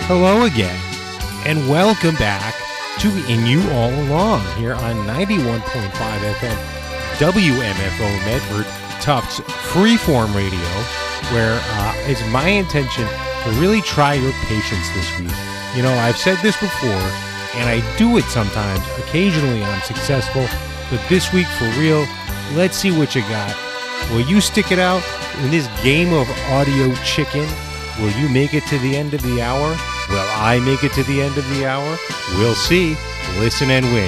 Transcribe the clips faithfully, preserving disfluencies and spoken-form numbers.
Hello again, and welcome back to In You All Along here on ninety-one point five F M W M F O Medford, Tufts Freeform Radio, where uh, it's my intention to really try your patience this week. You know, I've said this before, and I do it sometimes. Occasionally I'm successful, but this week, for real, let's see what you got. Will you stick it out in this game of audio chicken? Will you make it to the end of the hour? Will I make it to the end of the hour? We'll see. Listen and win.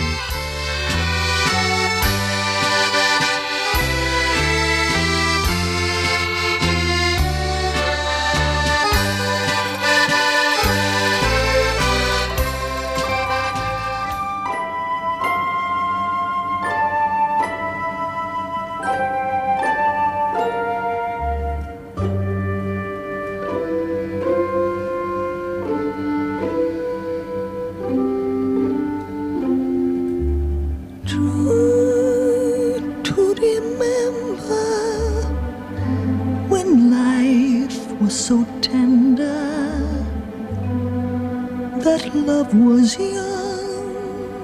Was young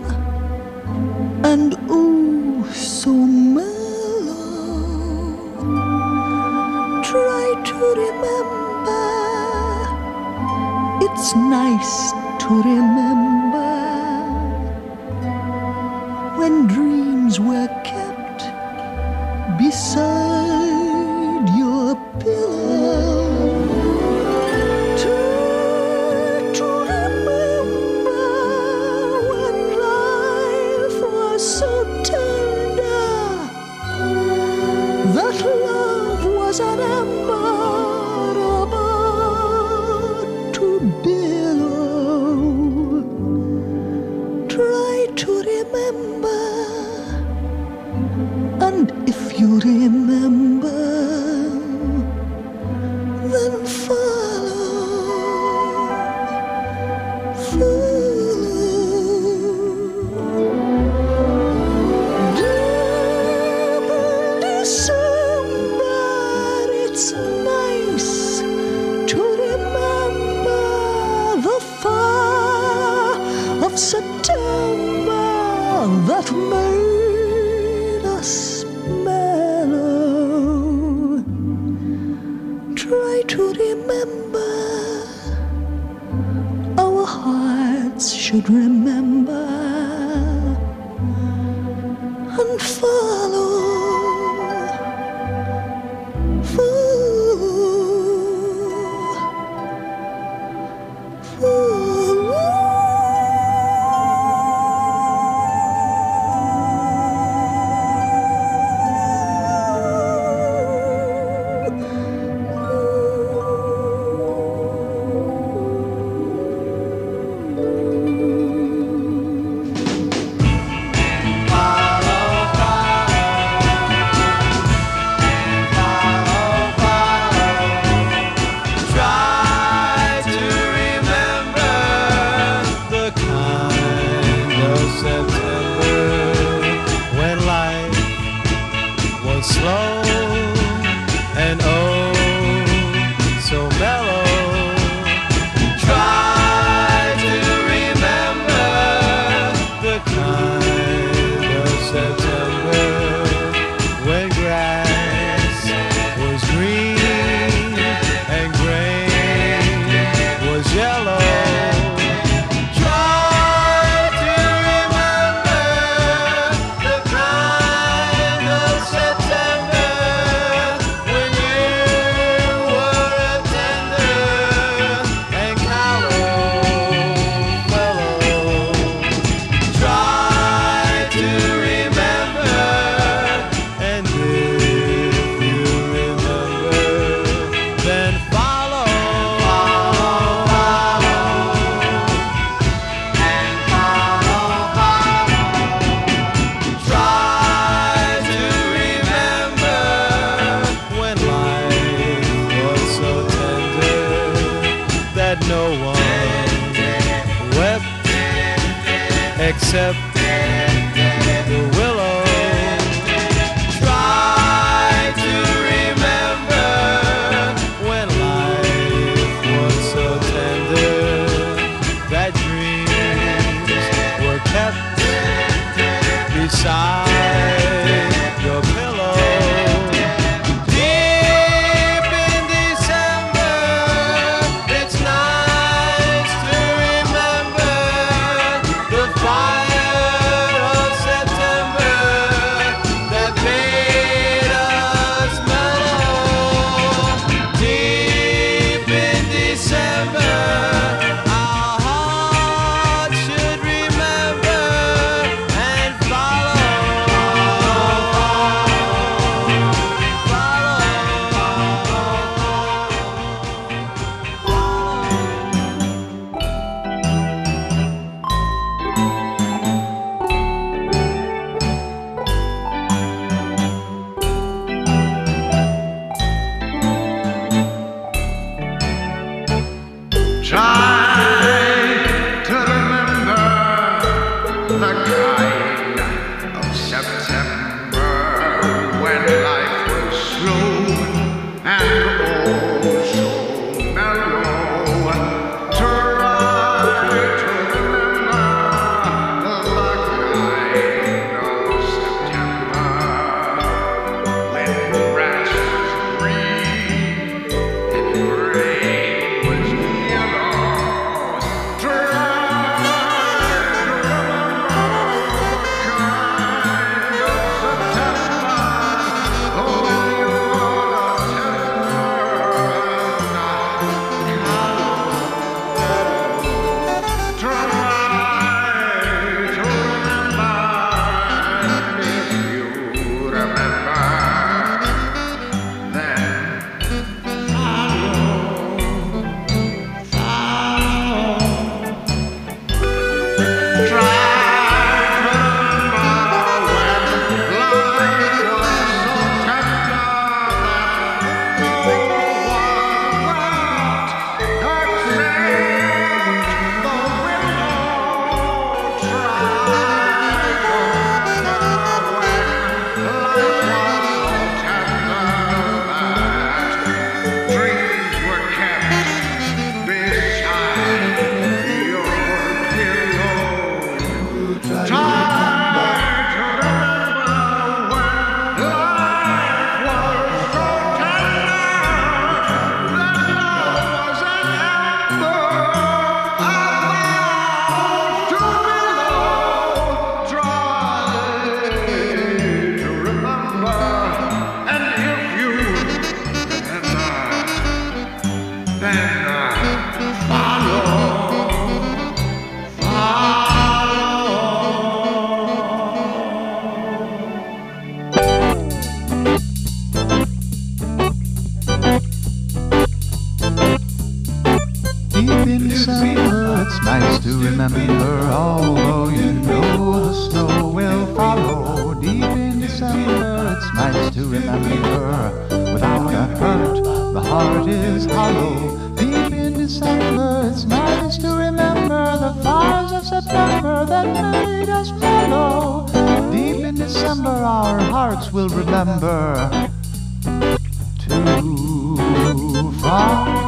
and oh so mellow. Try to remember, it's nice to remember when dreams were kept beside your pillow. Was an ember about to billow. Try to remember, and if you remember, then follow. Follow. It's nice to remember the fire of September that made us mellow. Try to remember, our hearts should remember and follow. Except the willow. Try to remember when life was so tender. remember, although you know the snow will follow. Deep in December, it's nice to remember. Without a hurt, the heart is hollow. Deep in December, it's nice to remember the fires of September that made us mellow. Deep in December, our hearts will remember to follow.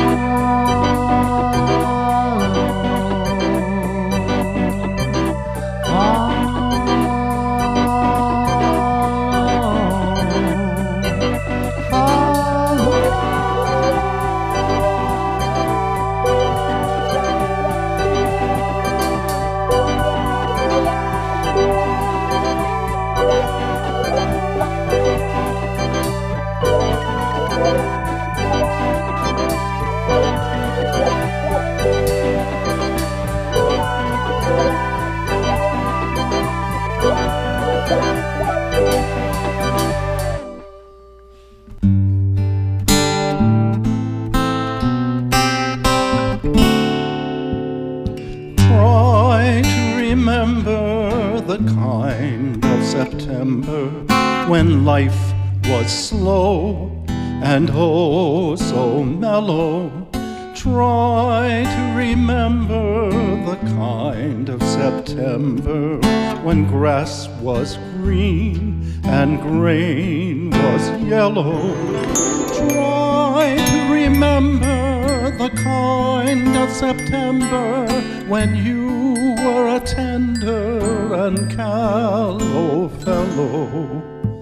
Try to remember the kind of September when life was slow and oh so mellow. Try to remember the kind of September when grass was green and grain was yellow. Try to remember the kind of September when you were a tender and callow fellow.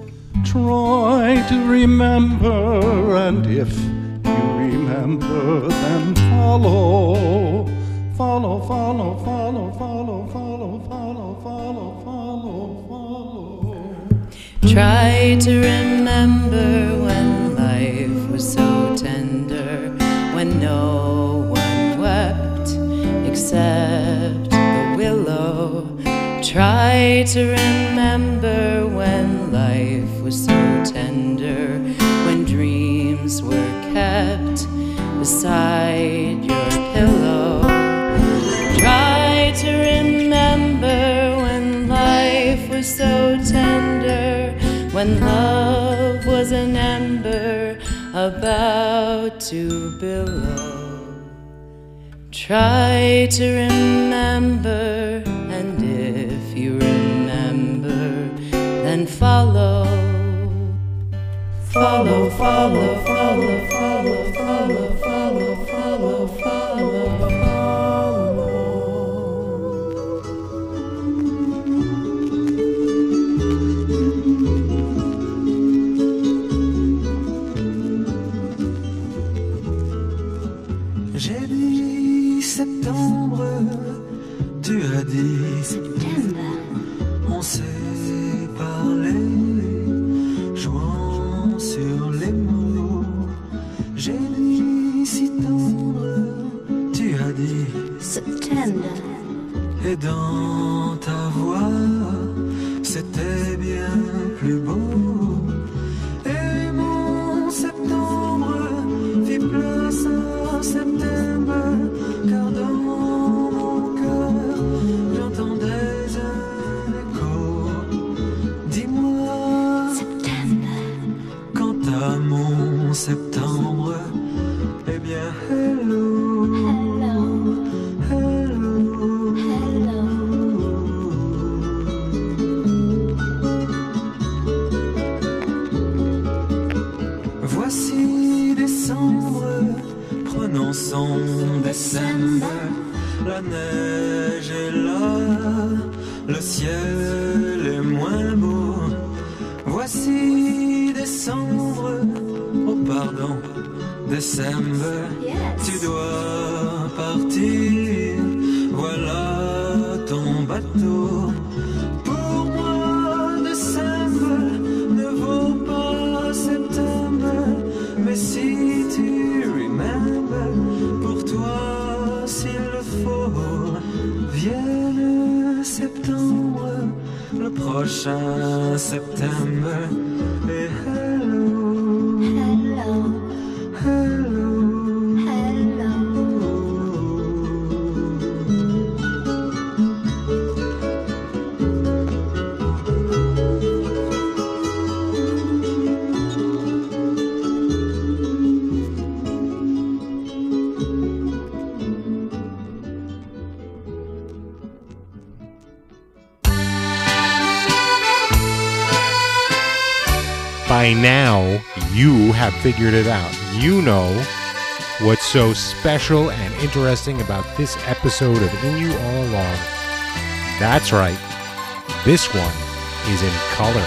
Try to remember, and if you remember, then follow, follow, follow, follow, follow, follow, follow, follow, follow, follow. Try to remember when life was so tender, when no one wept except the willow. Try to remember when life was so tender, when dreams were kept beside your pillow. Try to remember when life was so tender, when love was an ember about to billow. Try to remember, and if you remember, then follow. Follow, follow, follow, follow, follow, follow, follow, follow, follow. J'ai dit septembre, tu as dit septembre. On s'est parlé, jouant sur les mots. J'ai dit si tendre, tu as dit septembre. Et dans ta voix, c'était bien plus beau. Et mon septembre fit place à septembre, car dans mon cœur j'entendais un écho. Dis-moi, septembre, quant à mon septembre, eh bien hello, hello, hello, hello. Voici décembre, prenons son décembre. La neige est là, le ciel est moins beau. Voici décembre, oh pardon, décembre. Yes. Tu dois partir, voilà ton bateau. Pour moi, décembre ne vaut pas septembre, mais si tu remember, pour toi s'il le faut, vienne septembre, le prochain septembre. Et hello, hello, hello, hello. by now, you have figured it out. You know what's so special and interesting about this episode of In You All Along. That's right. This one is in color.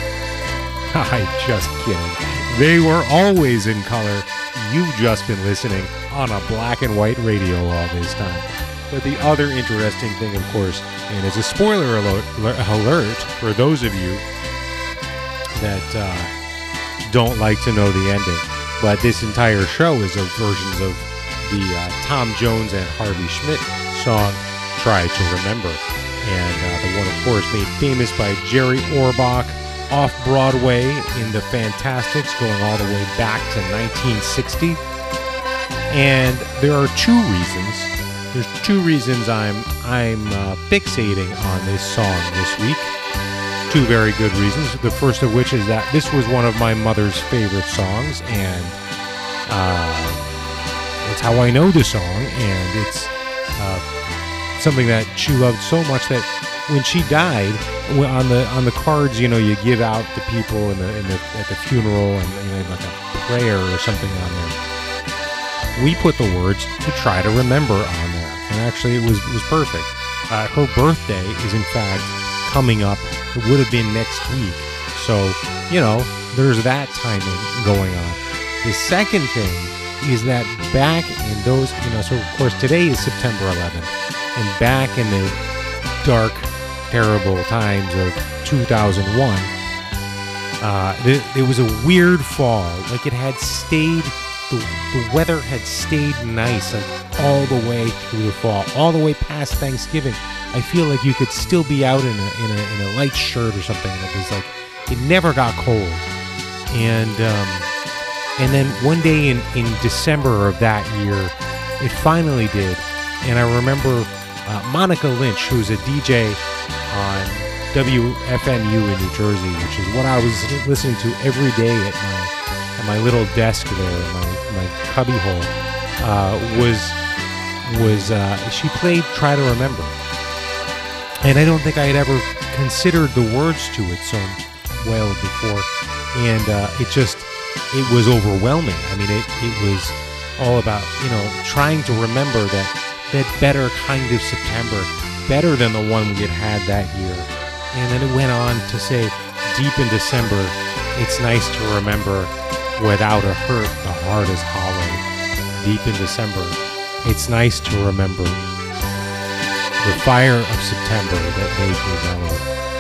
I'm just kidding. They were always in color. You've just been listening on a black and white radio all this time. But the other interesting thing, of course, and it's a spoiler alert, alert for those of you that uh, don't like to know the ending, but this entire show is of versions of the uh, Tom Jones and Harvey Schmidt song, Try to Remember. And uh, the one, of course, made famous by Jerry Orbach off-Broadway in The Fantastics, going all the way back to nineteen sixty. And there are two reasons. There's two reasons I'm I'm uh, fixating on this song this week. Two very good reasons. The first of which is that this was one of my mother's favorite songs, and uh, it's how I know the song, and it's uh, something that she loved so much that when she died, on the on the cards, you know, you give out to people in the, in the at the funeral, and you know, like a prayer or something on there. We put the words "to try to remember" on there, and actually, it was it was perfect. Uh, her birthday is in fact coming up. It would have been next week, so you know, there's that timing going on. The second thing is that back in those, you know, so of course today is September eleventh, and back in the dark, terrible times of two thousand one, uh, it, it was a weird fall. Like it had stayed, the, the weather had stayed nice, like all the way through the fall, all the way past Thanksgiving. I feel like you could still be out in a in a, in a light shirt or something. It was like it never got cold, and um, and then one day in in December of that year, it finally did. And I remember uh, Monica Lynch, who's a D J on W F M U in New Jersey, which is what I was listening to every day at my at my little desk there, in my my cubby hole. Uh, was was uh, she played "Try to Remember," and I don't think I had ever considered the words to it so well before, and uh, it just it was overwhelming. I mean, it it was all about, you know, trying to remember that that better kind of September, better than the one we had had that year. And then it went on to say, deep in December, it's nice to remember, without a hurt, the heart is hollow. Deep in December, it's nice to remember the fire of September that made me mellow.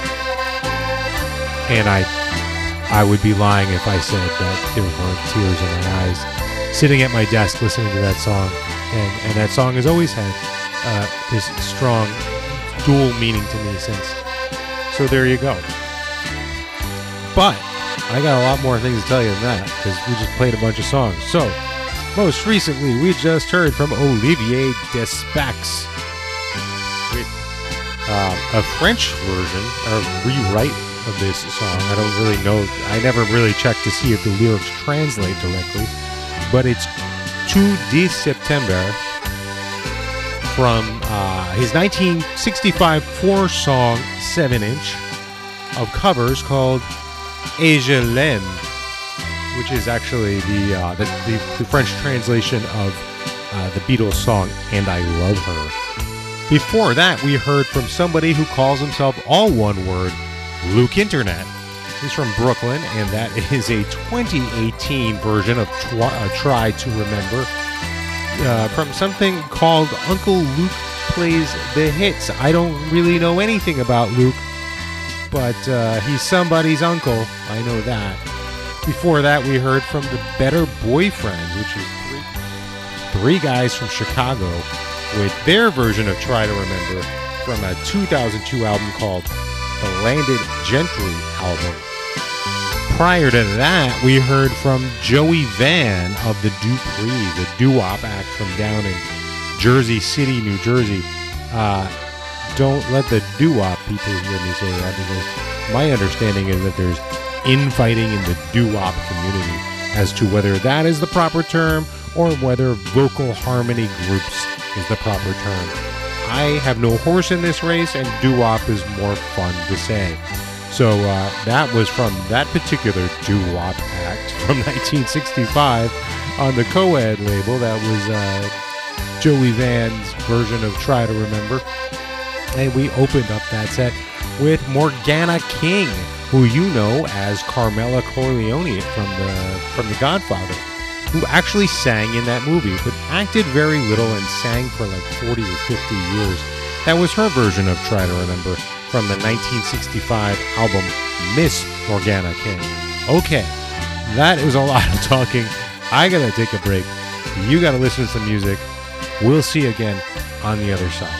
And I, I would be lying if I said that there weren't tears in my eyes, sitting at my desk listening to that song. And, and that song has always had uh, this strong dual meaning to me since. So there you go. But I got a lot more things to tell you than that, because we just played a bunch of songs. So, most recently, we just heard from Olivier Despax with uh, a French version, or rewrite of this song. I don't really know. I never really checked to see if the lyrics translate directly. But it's two de September from uh, his nineteen sixty-five four-song seven inch of covers called Et je l'aime, which is actually the, uh, the, the, the French translation of uh, the Beatles song And I Love Her. Before that, we heard from somebody who calls himself all one word, Luke Internet. He's from Brooklyn, and that is a twenty eighteen version of tw- uh, Try to Remember uh, from something called Uncle Luke Plays the Hits. I don't really know anything about Luke, but uh, he's somebody's uncle. I know that. Before that, we heard from the Better Boyfriends, which is three, three guys from Chicago with their version of Try to Remember from a two thousand two album called The Landed Gentry album. Prior to that, we heard from Joey Van of the Dupree, the doo-wop act from down in Jersey City, New Jersey. Uh, don't let the doo-wop people hear me say that, because my understanding is that there's infighting in the doo-wop community as to whether that is the proper term or whether vocal harmony groups is the proper term. I have no horse in this race, and doo-wop is more fun to say. So uh, that was from that particular doo-wop act from nineteen sixty-five on the Coed label. That was uh, Joey Van's version of Try to Remember. And we opened up that set with Morgana King, who you know as Carmela Corleone from the from The Godfather, who actually sang in that movie, but acted very little and sang for like forty or fifty years. That was her version of Try to Remember from the nineteen sixty-five album Miss Morgana King. Okay, that is a lot of talking. I gotta take a break. You gotta listen to some music. We'll see you again on the other side.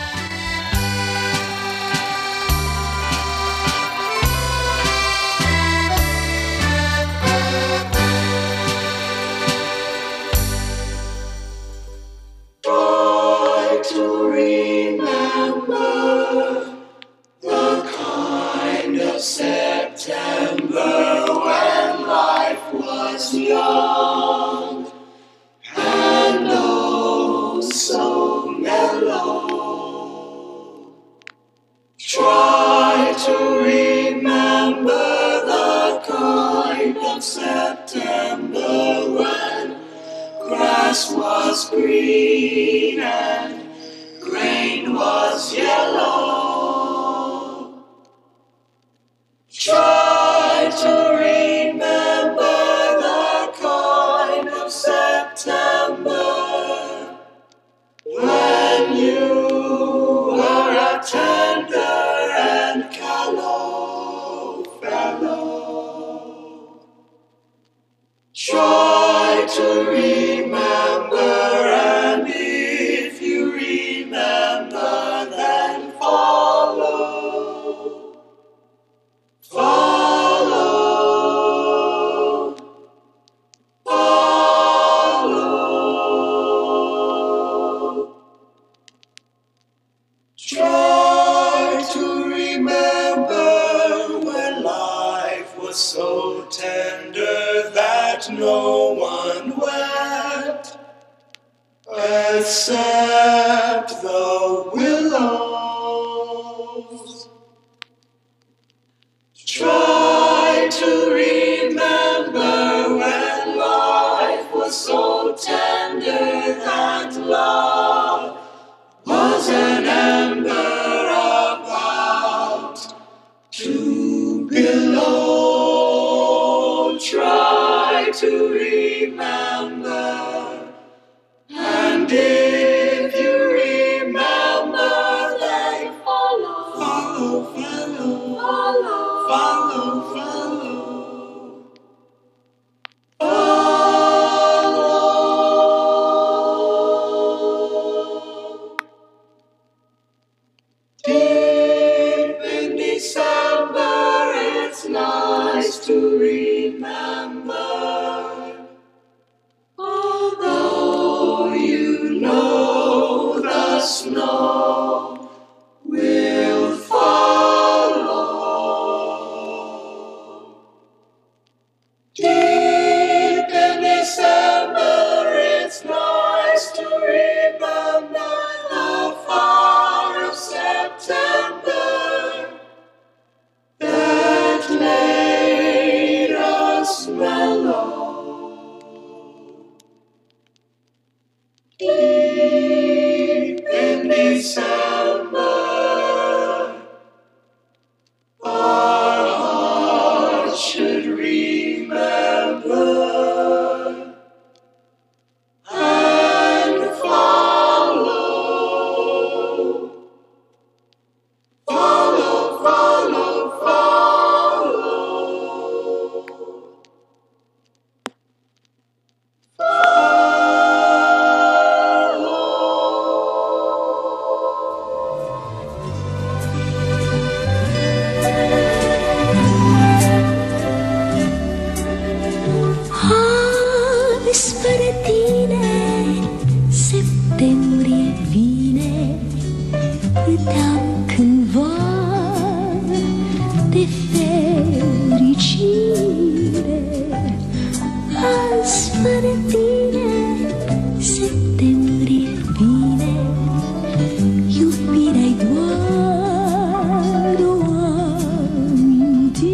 Iubirea-i doar o aminti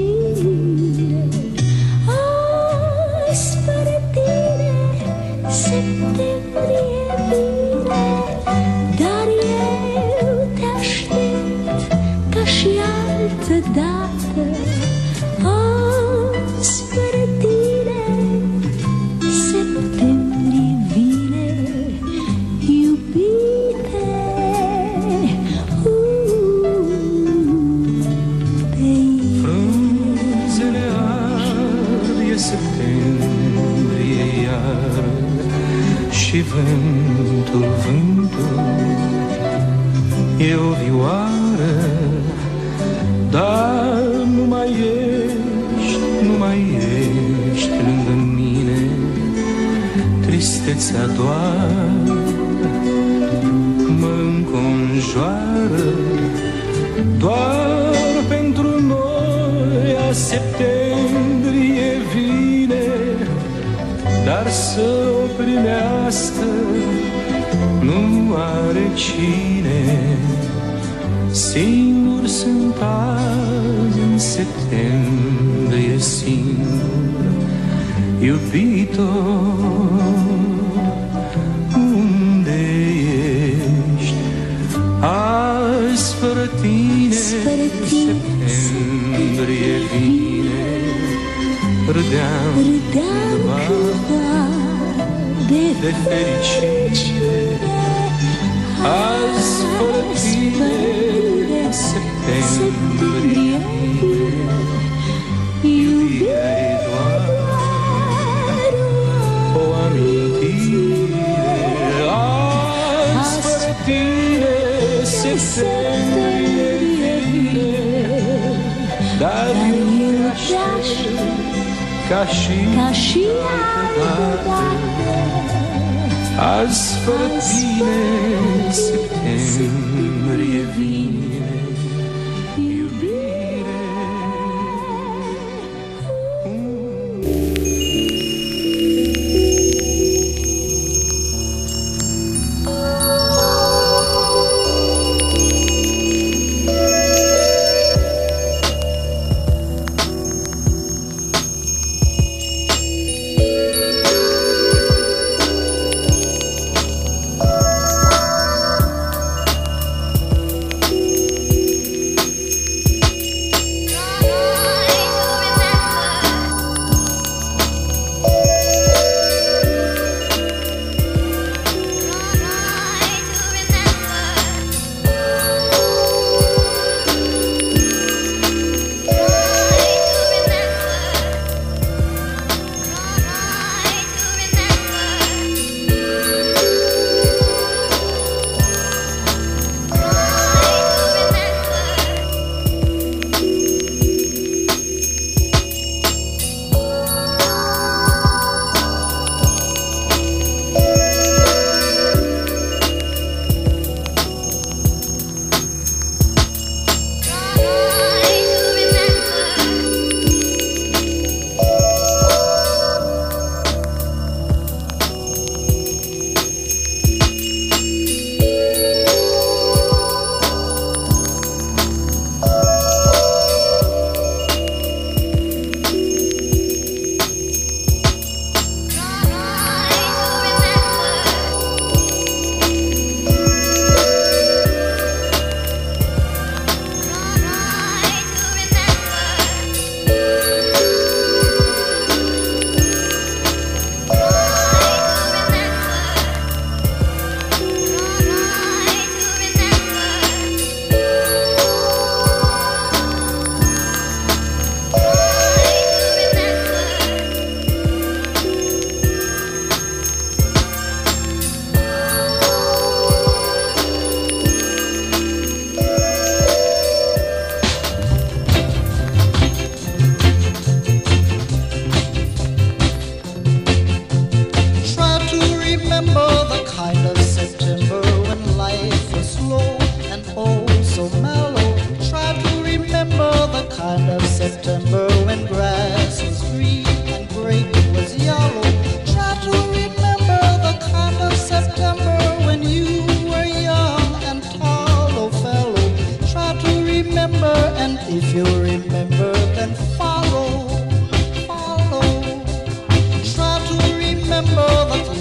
Septembrie vine, dar eu te aștept ca și altă dată. Azi fără tine, septembrie vine, iubite. Frunzele ard, e septembrie iar, și vântul, vântul e o vioară, dar nu mai ești, nu mai ești lângă mine. Tristețea doar mă înconjoară, doar pentru noi a septembrie vine, dar să o primească nu are cine. Singur sunt azi în septembrie, singur, iubitor, unde ești? Azi fără tine, septembrie vine, râdeam cândva de fericire. Azi fără tine, septembrie vine, iubirea-i doar o amintire. Azi fără tine, septembrie vine, dar eu te aștept ca și altă dată. Azi fără tine, septembrie vine, iubire.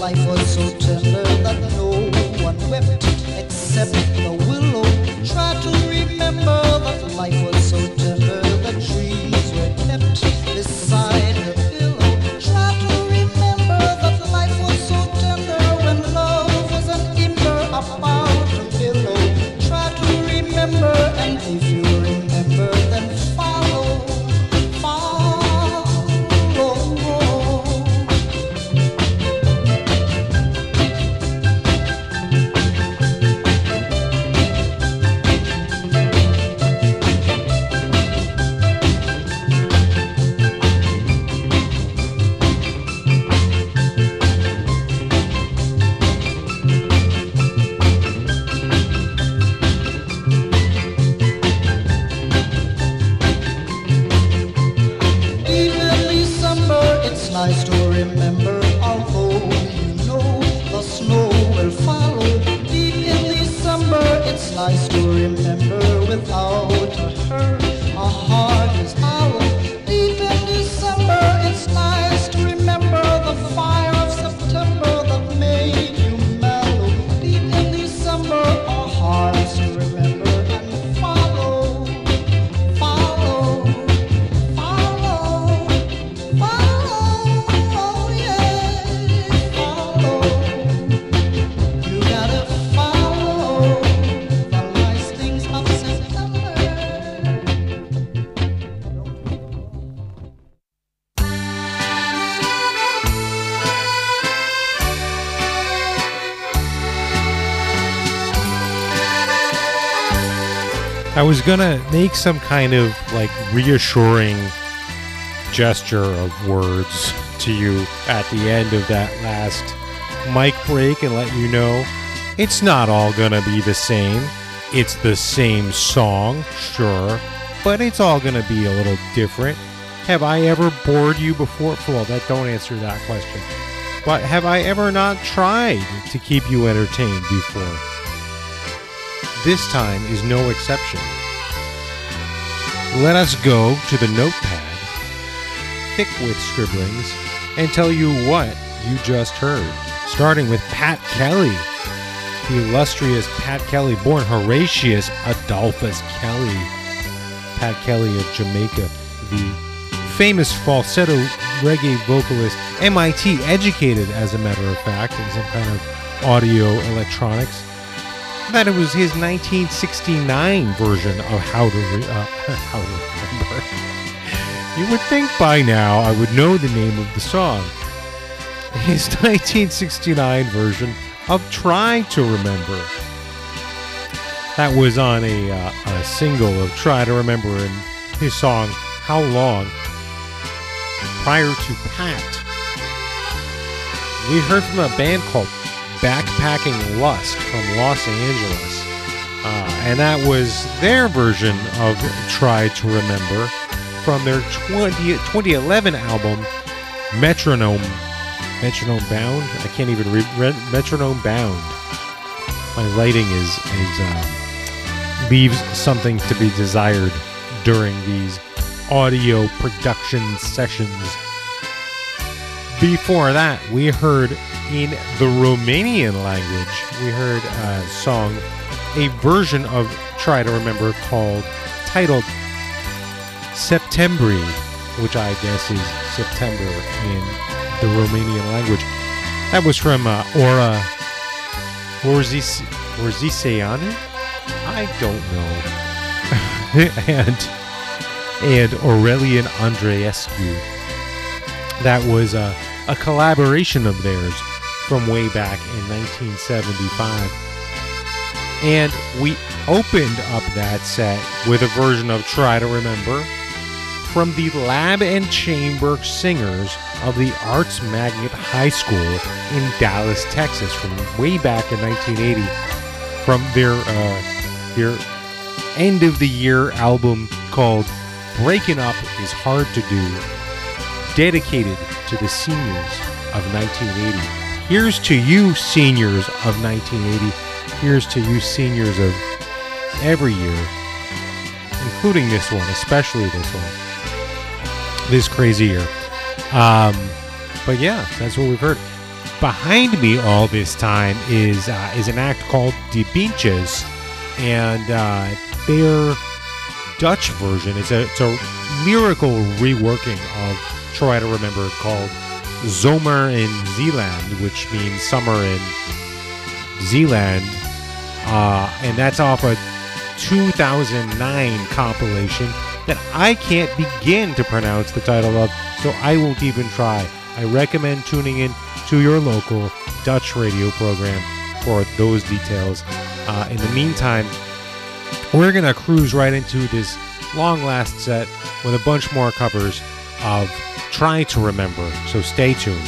life was so tender that no one wept except the willow. Try to remember that life was so tender the trees were kept beside the pillow. Try to remember that life was so tender when love was an ember about a pillow. Try to remember, and if you remember, then follow, follow. Nice to remember, although you know the snow will follow. Deep in December, it's nice to remember without a hurt. Our heart is hollow. Deep in December, it's nice to remember the fire of September that made you mellow. Deep in December, our hearts to remember and follow, follow, follow, follow. I was gonna make some kind of like reassuring gesture of words to you at the end of that last mic break and let you know it's not all gonna be the same. It's the same song, sure, but it's all gonna be a little different. Have I ever bored you before? Well, that don't answer that question. But have I ever not tried to keep you entertained before? This time is no exception. Let us go to the notepad, thick with scribblings, and tell you what you just heard. Starting with Pat Kelly, the illustrious Pat Kelly, born Horatius Adolphus Kelly. Pat Kelly of Jamaica, the famous falsetto reggae vocalist, M I T educated, as a matter of fact, in some kind of audio electronics. That it was his nineteen sixty-nine version of How to Re- uh, How to Remember. You would think by now I would know the name of the song. His nineteen sixty-nine version of Try to Remember. That was on a, uh, a single of Try to Remember and his song How Long. Prior to Pat, we heard from a band called Backpacking Lust from Los Angeles. Uh, and that was their version of Try to Remember from their twenty, twenty eleven album, Metronome. Metronome Bound? I can't even read. Re- Metronome Bound. My writing is, is uh, leaves something to be desired during these audio production sessions. Before that, we heard in the Romanian language, we heard a song, a version of Try to Remember called, titled Septembri, which I guess is September in the Romanian language. That was from uh, Ora Orzice, Orziceanu? I don't know. and and Aurelian Andreescu. That was a, a collaboration of theirs from way back in nineteen seventy-five. And we opened up that set with a version of Try to Remember from the Lab and Chamber Singers of the Arts Magnet High School in Dallas, Texas, from way back in nineteen eighty, from their uh, their end of the year album called Breaking Up Is Hard to Do, dedicated to the seniors of nineteen eighty. Here's to you, seniors of nineteen eighty. Here's to you, seniors of every year, including this one, especially this one, this crazy year. Um, but yeah, that's what we've heard. behind me all this time is uh, is an act called De Beentjes, and uh, their Dutch version is a, it's a lyrical reworking of Try to Remember called Zomer in Zeeland, which means summer in Zeeland, uh, and that's off a two thousand nine compilation that I can't begin to pronounce the title of, so I won't even try. I recommend tuning in to your local Dutch radio program for those details. Uh, in the meantime, we're going to cruise right into this long last set with a bunch more covers of Try to Remember, so stay tuned.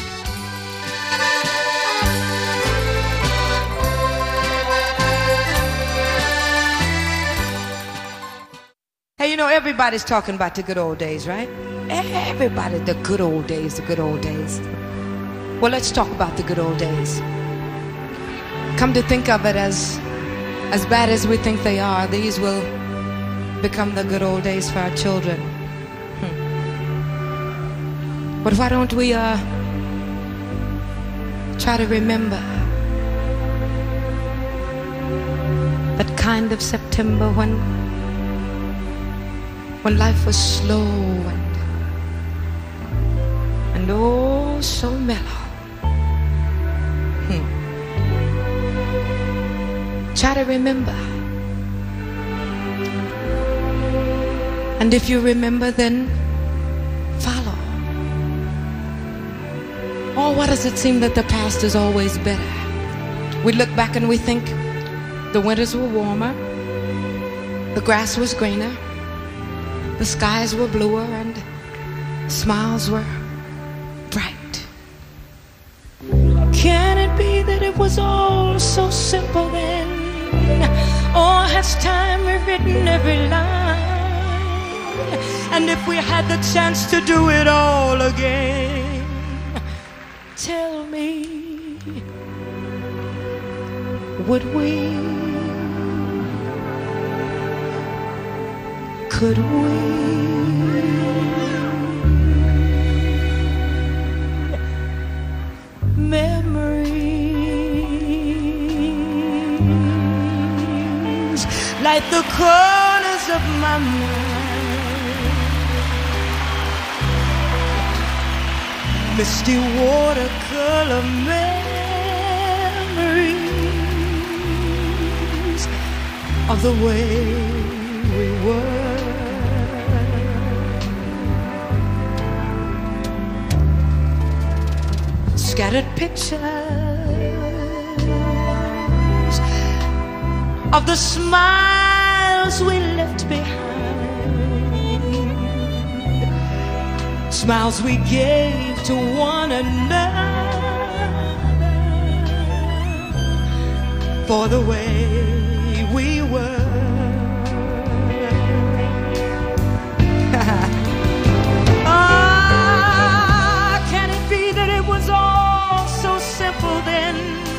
Hey, you know, everybody's talking about the good old days, right? Everybody, the good old days, the good old days. Well, let's talk about the good old days. Come to think of it, as as bad as we think they are, these will become the good old days for our children. Hmm. But why don't we uh, try to remember that kind of September when when life was slow and and oh so mellow. Hmm. Try to remember. And if you remember, then follow. Oh, why does it seem that the past is always better? We look back and we think the winters were warmer, the grass was greener, the skies were bluer, and smiles were bright. Can it be that it was all so simple then? Or has time rewritten every line? And if we had the chance to do it all again, tell me, would we? Could we? Memories like the corners of my mind, misty watercolor memories of the way we were. Scattered pictures of the smiles we left behind, smiles we gave to one another for the way we were. Ah, can it be that it was all so simple then?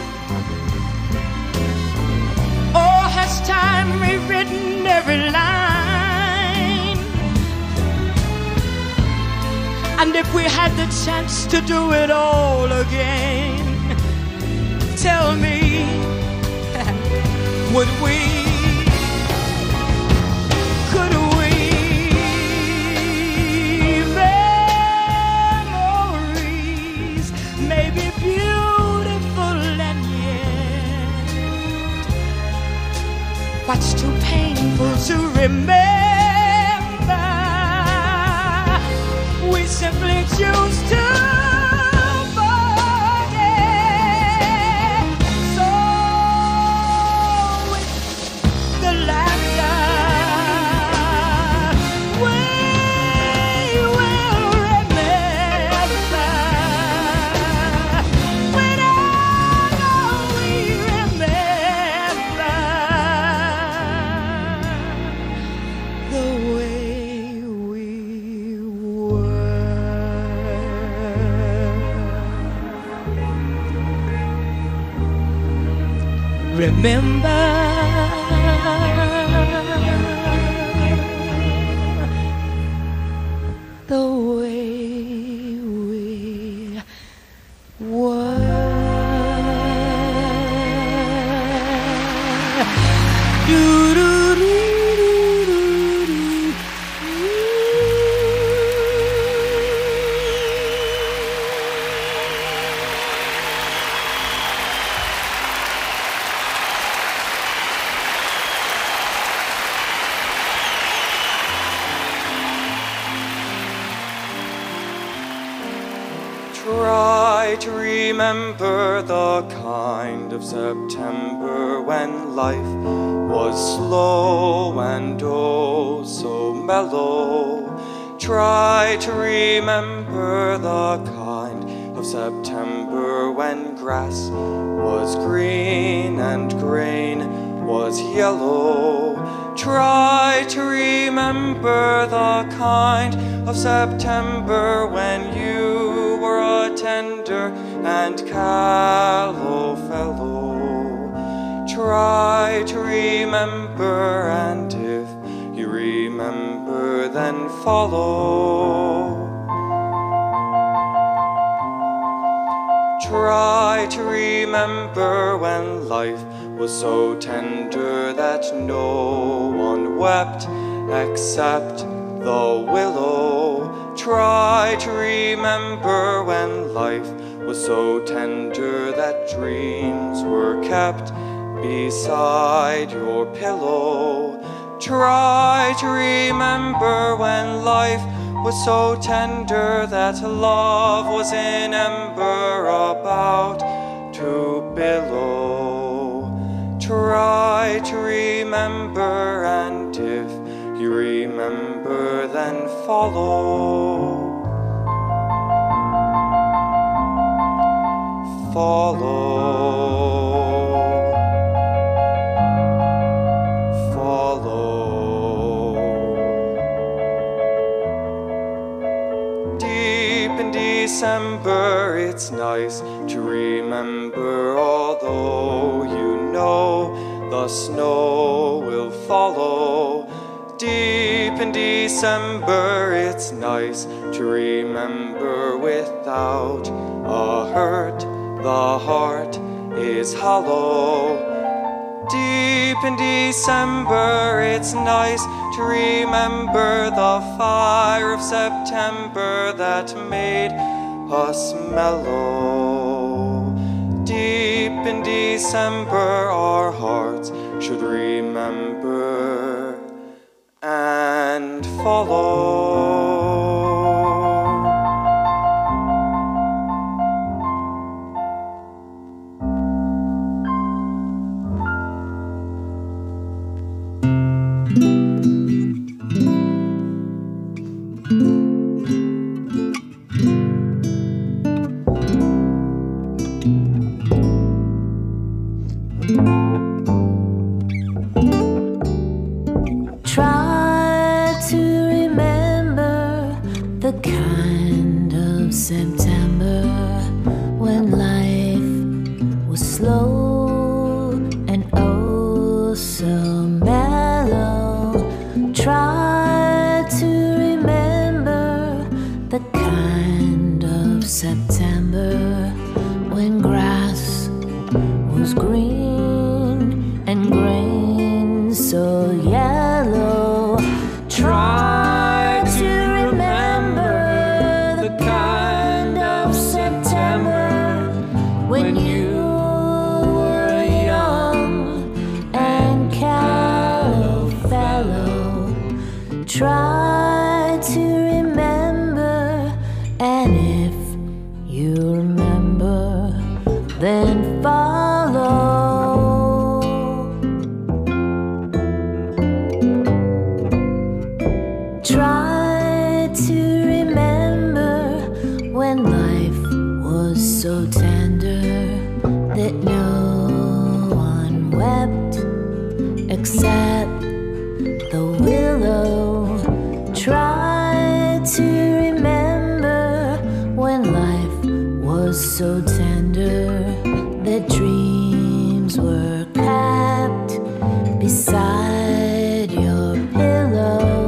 Or has time rewritten every line? And if we had the chance to do it all again, tell me, would we? Could we? Memories may be beautiful and yet what's too painful to remember, we simply choose to forget. So with the laughter, we will remember. When I know we remember the way we were. Remember the way we were. remember the kind of September when life was slow and oh so mellow. Try to remember the kind of September when grass was green and grain was yellow. Try to remember the kind of September when you were a tender and callow fellow. Try to remember, and if you remember, then follow. Try to remember when life was so tender that no one wept except the willow. Try to remember when life was so tender that dreams were kept beside your pillow. Try to remember when life was so tender that love was in ember about to billow. Try to remember, and if you remember, then follow. Follow. December, it's nice to remember, although you know the snow will follow. Deep in December, it's nice to remember, without a hurt, the heart is hollow. Deep in December, it's nice to remember the fire of September that made us mellow. Deep in December, our hearts should remember and follow. Try to remember the kind of September when life was slow and oh so mellow. Try to remember the kind of September when grass was green and grain so yellow. Try to remember the kind of September when you were young and callow fellow. Try to remember, and if you remember, then follow. Try to remember when life was so tender that no one wept except the willow. Try to remember when life was so tender that dreams were kept beside your pillow.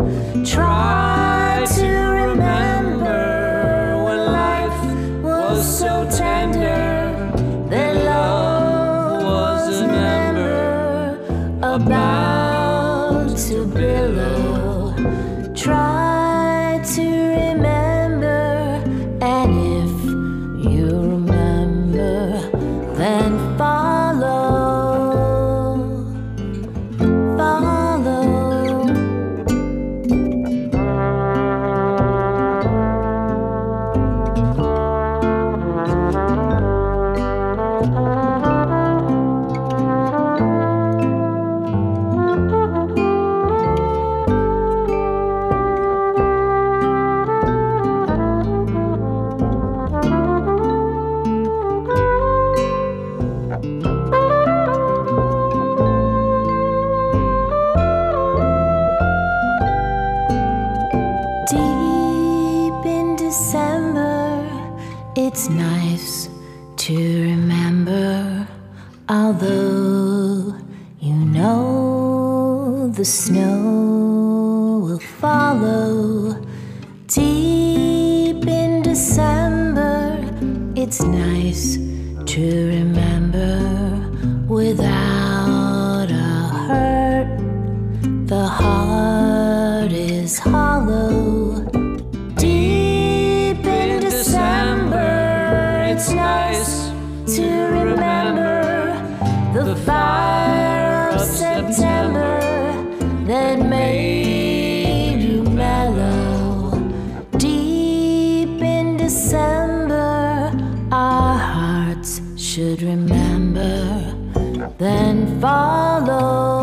Try to remember when life was so tender that love was an ember about to billow. Try to remember, and if you remember, then follow. Follow. Although you know the snow will follow deep in December, it's nice to remember without a hurt. The heart is hollow. Deep in December, it's nice to remember the fire of September that made you mellow. Deep in December, our hearts should remember, then follow.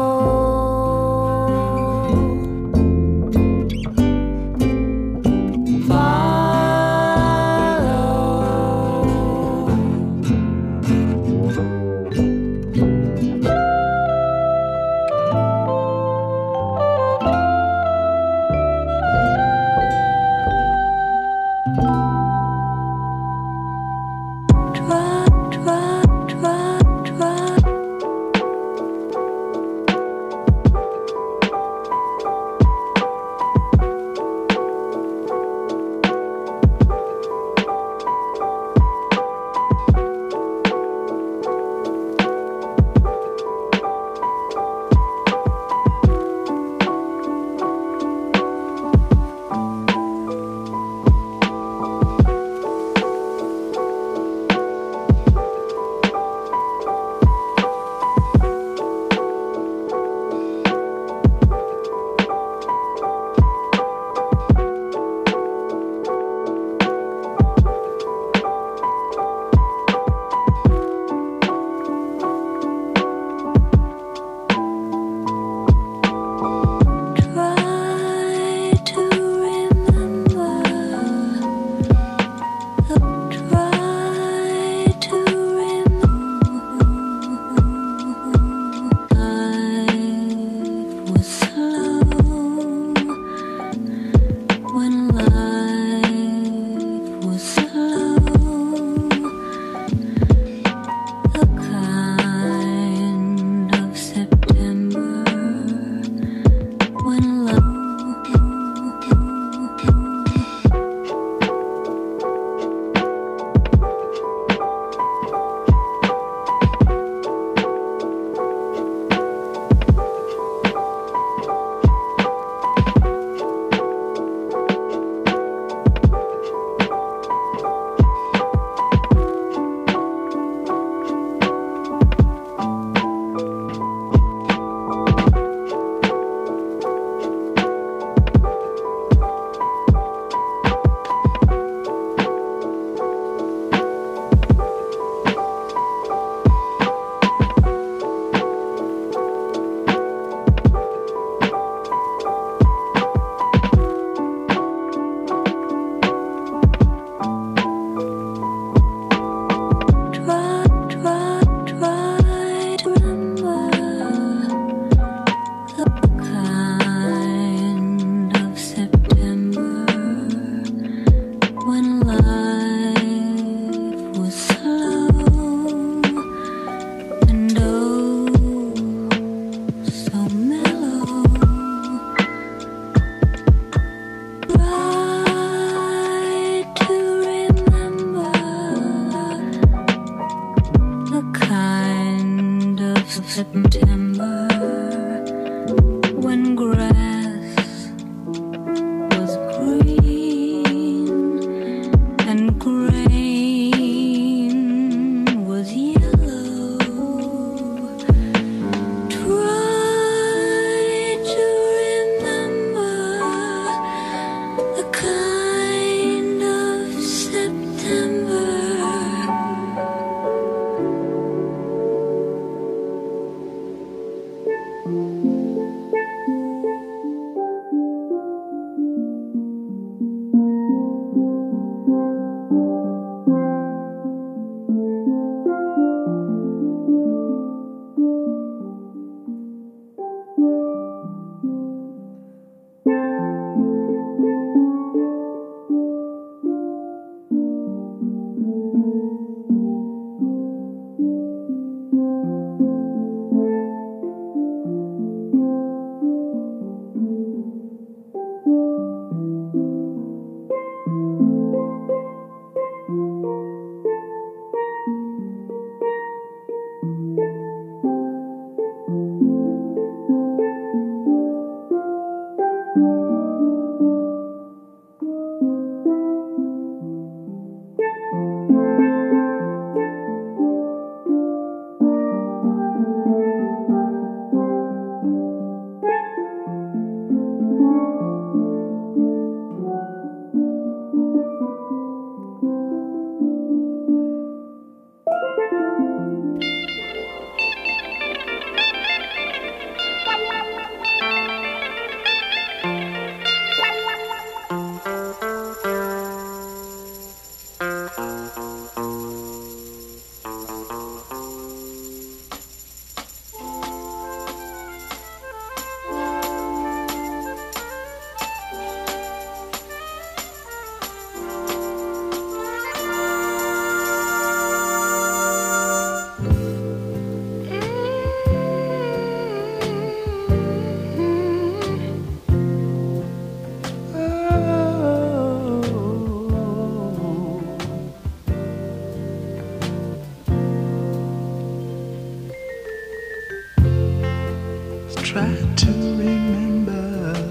Try to remember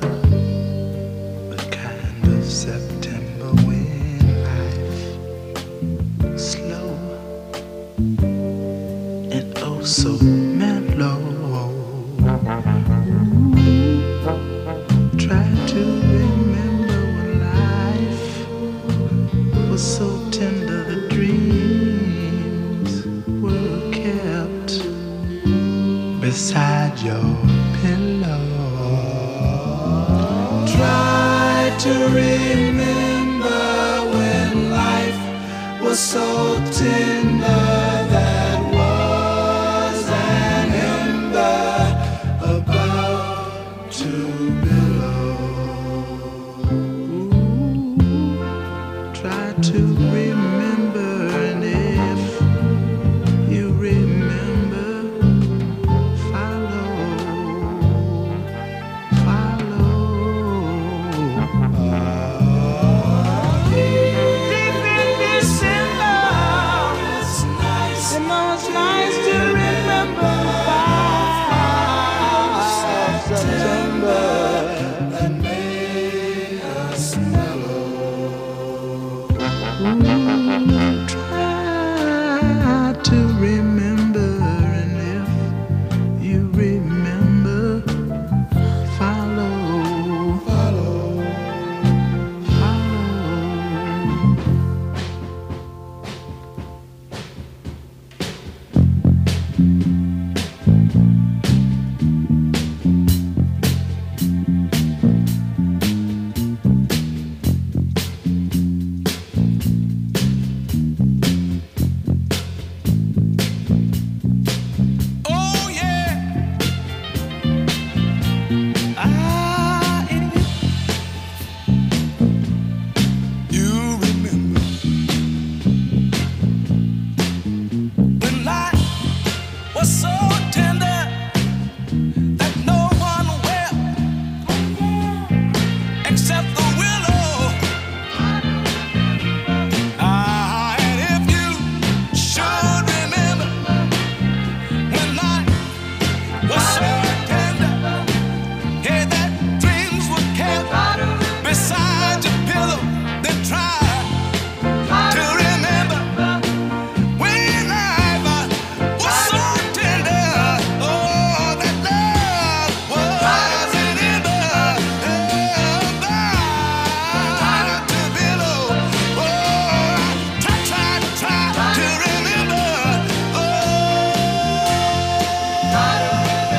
the kind of September when life was slow and oh so mellow. Try to remember when life was so tender, the dreams were kept beside your pillow. Try to remember when life was so tender, that was an ember about to billow. Ooh, try to remember, and if you remember, follow, follow. Deep in December, it's nice, you know it's nice to remember September that made us mellow. Ooh, try to remember, and if you remember, follow, follow, follow. Oh yeah, ah, if you remember when life was so tender that no one wept except the willow. Ah, and if you should remember when life was so tender, yeah, that dreams were kept beside your pillow. Then try to remember when life was so tender. Oh, that love was an ember about to billow. Oh, try, try, try to remember. Oh, try to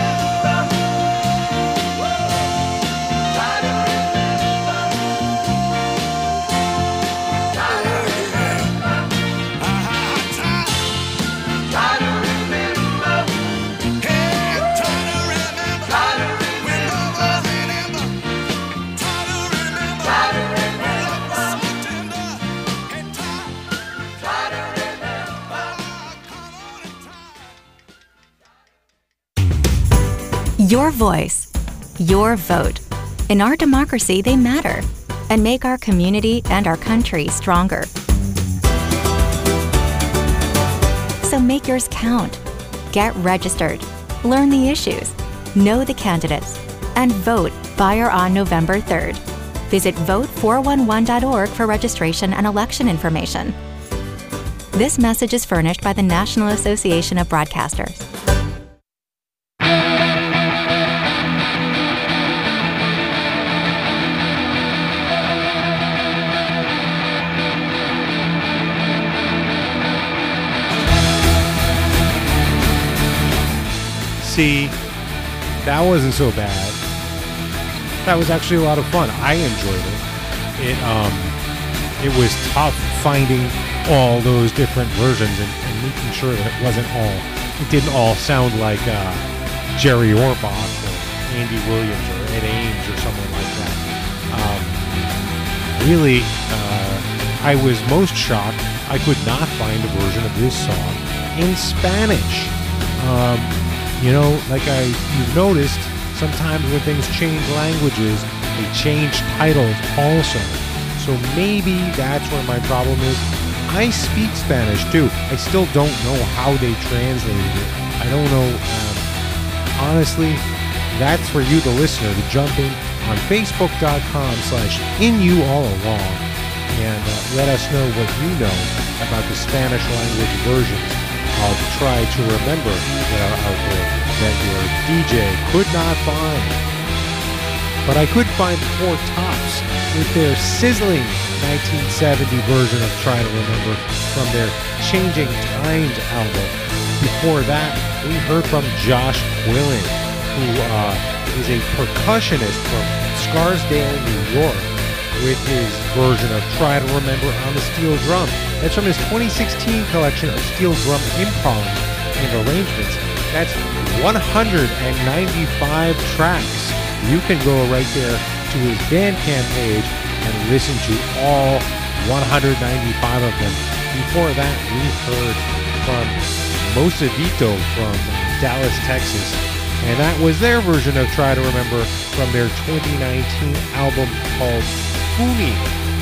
Your voice, your vote. In our democracy, they matter and make our community and our country stronger. So make yours count. Get registered, learn the issues, know the candidates, and vote by or on November third. Visit vote four one one dot org for registration and election information. This message is furnished by the National Association of Broadcasters. See, that wasn't so bad. That was actually a lot of fun. I enjoyed it. It um, it was tough finding all those different versions and, and making sure that it wasn't all, it didn't all sound like uh, Jerry Orbach or Andy Williams or Ed Ames or someone like that. Um, really, uh, I was most shocked I could not find a version of this song in Spanish. Um, you know, like I you've noticed, sometimes when things change languages, they change titles also. So maybe that's where my problem is. I speak Spanish too. I still don't know how they translated it. I don't know. Um, honestly, That's for you, the listener, to jump in on facebook.com slash in you all along and uh, let us know what you know about the Spanish language versions of Try to Remember that are out there that your D J could not find. But I could find Four Tops with their sizzling nineteen seventy version of Try to Remember from their Changing Times album. Before that, we heard from Josh Quillen, who uh, is a percussionist from Scarsdale, New York, with his version of Try to Remember on the steel drum. That's from his twenty sixteen collection of steel drum improms and arrangements. That's one hundred ninety-five tracks. You can go right there to his Bandcamp page and listen to all one hundred ninety-five of them. Before that, we heard from Mosevito from Dallas, Texas, and that was their version of Try to Remember from their twenty nineteen album called Fumi.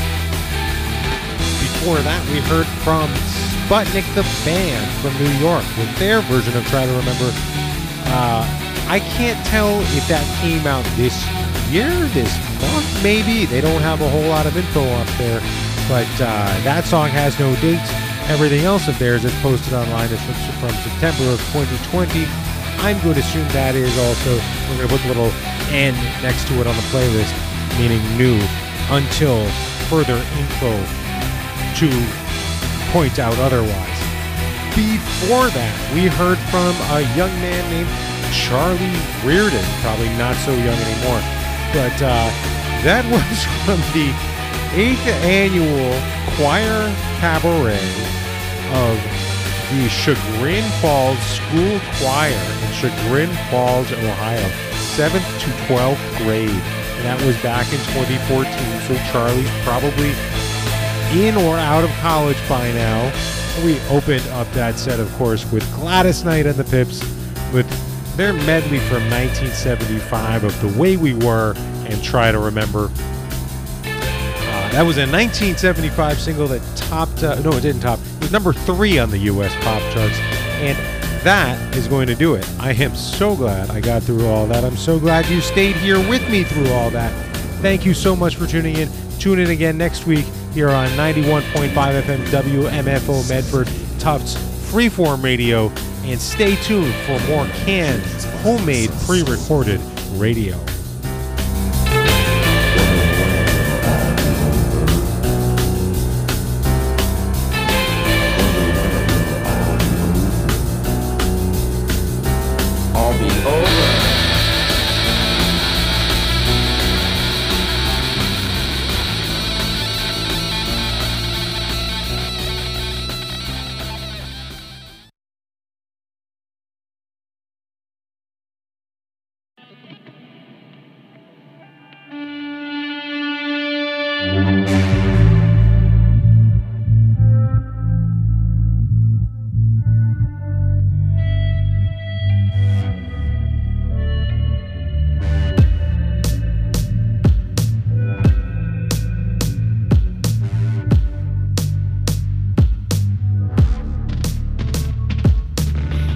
Before that, we heard from Sputnik the Band from New York with their version of Try to Remember. Uh, I can't tell if that came out this year, this month, maybe. They don't have a whole lot of info up there, but uh, that song has no dates. Everything else of theirs that's posted online is from, from September of twenty twenty. I'm going to assume that is also, we're going to put a little N next to it on the playlist, meaning new, until further info to point out otherwise. Before that, we heard from a young man named Charlie Reardon, probably not so young anymore, but uh, that was from the eighth annual choir cabaret of the Chagrin Falls School Choir in Chagrin Falls, Ohio, seventh to twelfth grade, and that was back in twenty fourteen, so Charlie's probably in or out of college by now. We opened up that set, of course, with Gladys Knight and the Pips with their medley from nineteen seventy-five of The Way We Were and Try to Remember. Uh, that was a nineteen seventy-five single that topped, uh, no, it didn't top, it was number three on the U S pop charts, and that is going to do it. I am so glad I got through all that. I'm so glad you stayed here with me through all that. Thank you so much for tuning in. Tune in again next week here on ninety-one point five F M W M F O Medford, Tufts Freeform Radio, and stay tuned for more canned, homemade, pre-recorded radio.